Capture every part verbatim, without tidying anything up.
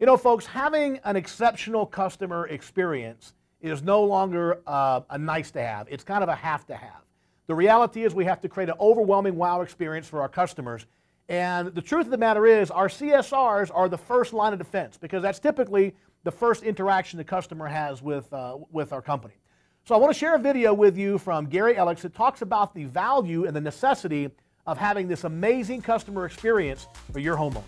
You know, folks, having an exceptional customer experience is no longer uh, a nice to have. It's kind of a have to have. The reality is we have to create an overwhelming wow experience for our customers. And the truth of the matter is our C S Rs are the first line of defense because that's typically the first interaction the customer has with, uh, with our company. So I want to share a video with you from Gary Ellicks that talks about the value and the necessity of having this amazing customer experience for your homeowners.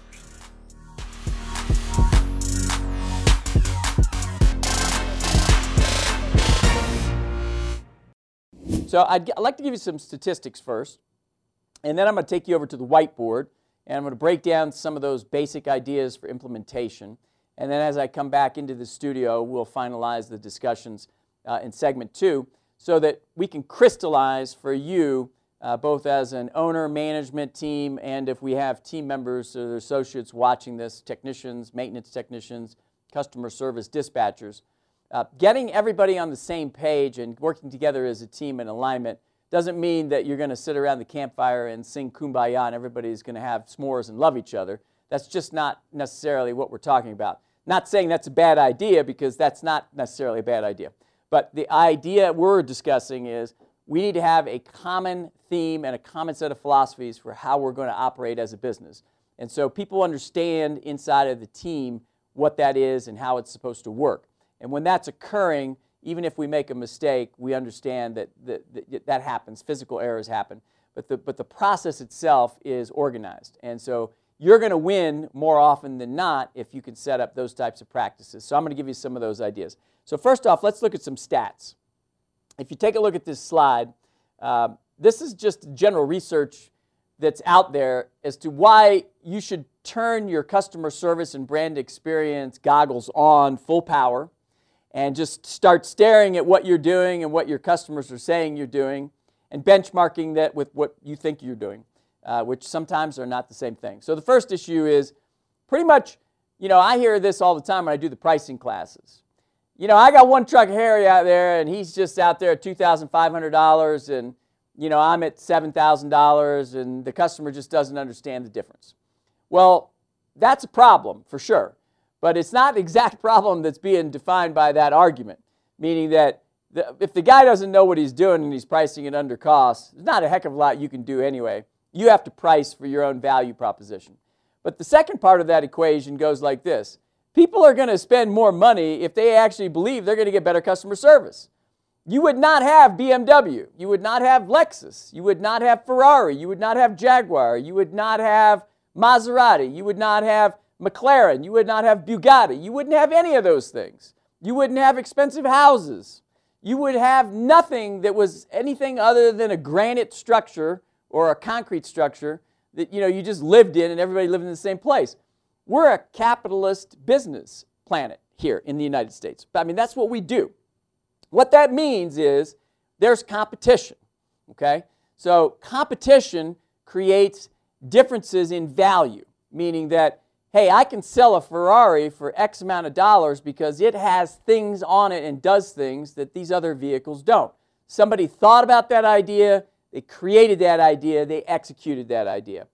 So I'd, I'd like to give you some statistics first, and then I'm going to take you over to the whiteboard, and I'm going to break down some of those basic ideas for implementation. And then as I come back into the studio, we'll finalize the discussions uh, in segment two so that we can crystallize for you, uh, both as an owner, management team, and if we have team members or associates watching this, technicians, maintenance technicians, customer service dispatchers, Uh, getting everybody on the same page and working together as a team in alignment doesn't mean that you're going to sit around the campfire and sing Kumbaya and everybody's going to have s'mores and love each other. That's just not necessarily what we're talking about. Not saying that's a bad idea, because that's not necessarily a bad idea. But the idea we're discussing is we need to have a common theme and a common set of philosophies for how we're going to operate as a business. And so people understand inside of the team what that is and how it's supposed to work. And when that's occurring, even if we make a mistake, we understand that that, that, that happens. Physical errors happen. But the, but the process itself is organized. And so you're going to win more often than not if you can set up those types of practices. So I'm going to give you some of those ideas. So first off, let's look at some stats. If you take a look at this slide, uh, this is just general research that's out there as to why you should turn your customer service and brand experience goggles on full power and just start staring at what you're doing and what your customers are saying you're doing and benchmarking that with what you think you're doing, uh, which sometimes are not the same thing. So the first issue is pretty much, you know, I hear this all the time when I do the pricing classes. You know, I got one truck Harry out there and he's just out there at two thousand five hundred dollars and, you know, I'm at seven thousand dollars and the customer just doesn't understand the difference. Well, that's a problem for sure. But it's not the exact problem that's being defined by that argument, meaning that the, if the guy doesn't know what he's doing and he's pricing it under cost, there's not a heck of a lot you can do anyway. You have to price for your own value proposition. But the second part of that equation goes like this. People are going to spend more money if they actually believe they're going to get better customer service. You would not have B M W. You would not have Lexus. You would not have Ferrari. You would not have Jaguar. You would not have Maserati. You would not have McLaren, you would not have Bugatti, you wouldn't have any of those things. You wouldn't have expensive houses. You would have nothing that was anything other than a granite structure or a concrete structure that, you know, you just lived in and everybody lived in the same place. We're a capitalist business planet here in the United States. I mean, that's what we do. What that means is there's competition, okay? So competition creates differences in value, meaning that hey, I can sell a Ferrari for X amount of dollars because it has things on it and does things that these other vehicles don't. Somebody thought about that idea, they created that idea, they executed that idea.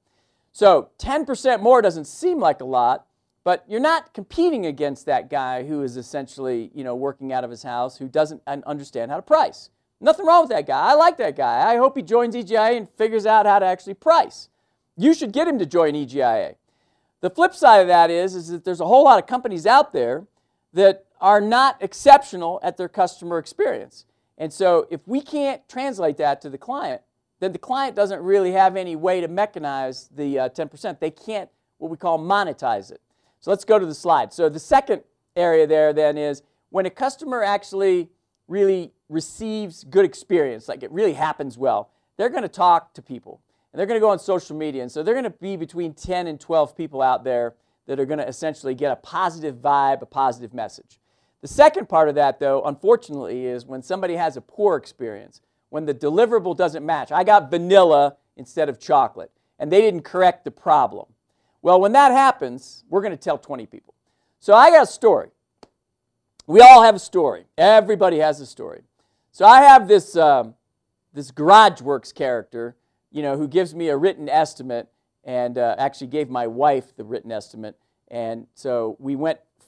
So ten percent more doesn't seem like a lot, but you're not competing against that guy who is essentially, you know, working out of his house, who doesn't understand how to price. Nothing wrong with that guy. I like that guy. I hope he joins E G I A and figures out how to actually price. You should get him to join E G I A. The flip side of that is, is that there's a whole lot of companies out there that are not exceptional at their customer experience. And so if we can't translate that to the client, then the client doesn't really have any way to mechanize the uh, ten percent. They can't, what we call, monetize it. So let's go to the slide. So the second area there then is when a customer actually really receives good experience, like it really happens well, they're going to talk to people. And they're going to go on social media. And so they're going to be between ten and twelve people out there that are going to essentially get a positive vibe, a positive message. The second part of that, though, unfortunately, is when somebody has a poor experience, when the deliverable doesn't match. I got vanilla instead of chocolate, and they didn't correct the problem. Well, when that happens, we're going to tell twenty people. So I got a story. We all have a story. Everybody has a story. So I have this, um, this GarageWorks character, you know, who gives me a written estimate, and uh, actually gave my wife the written estimate. And so we went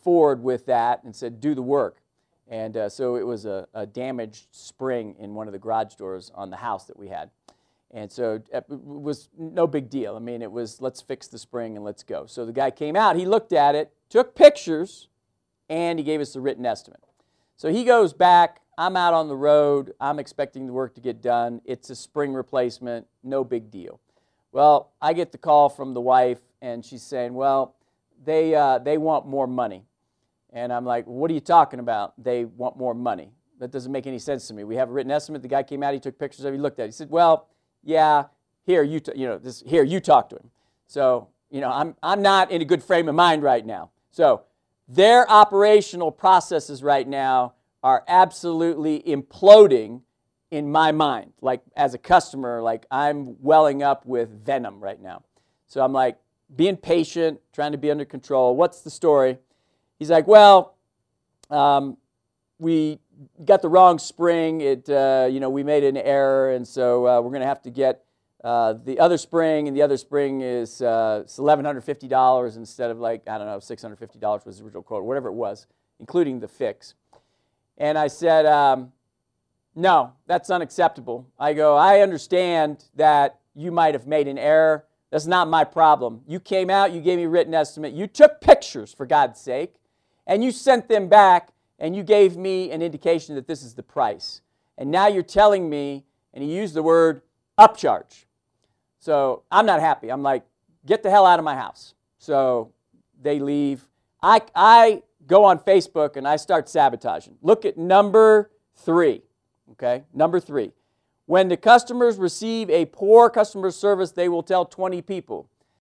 forward with that and said, do the work. And uh, so it was a, a damaged spring in one of the garage doors on the house that we had. And so it was no big deal. I mean, it was, let's fix the spring and let's go. So the guy came out, he looked at it, took pictures, and he gave us a written estimate. So he goes back, I'm out on the road, I'm expecting the work to get done. It's a spring replacement, no big deal. Well, I get the call from the wife, and she's saying, well, they, uh, they want more money. And I'm like, what are you talking about? They want more money. That doesn't make any sense to me. We have a written estimate. The guy came out, he took pictures of it, he looked at it. He said, well, yeah, here, you, t you know, this, here, you talk to him. So, you know, I'm, I'm not in a good frame of mind right now. So their operational processes right now are absolutely imploding in my mind. Like, as a customer, like, I'm welling up with venom right now. So I'm like, being patient, trying to be under control. What's the story? He's like, well, um, we got the wrong spring. It, uh, you know, we made an error, and so uh, we're going to have to get uh, the other spring, and the other spring is uh, it's eleven hundred fifty dollars instead of, like, I don't know, six hundred fifty dollars was the original quote, or whatever it was, including the fix. And I said, um, no, that's unacceptable. I go, I understand that you might have made an error. That's not my problem. You came out, you gave me a written estimate, you took pictures, for God's sake, and you sent them back, and you gave me an indication that this is the price. And now you're telling me, and he used the word upcharge. So I'm not happy. I'm like, get the hell out of my house. So they leave. I, I go on Facebook and I start sabotaging. Look at number three, okay? Number three. When the customers receive a poor customer service, they will tell twenty people.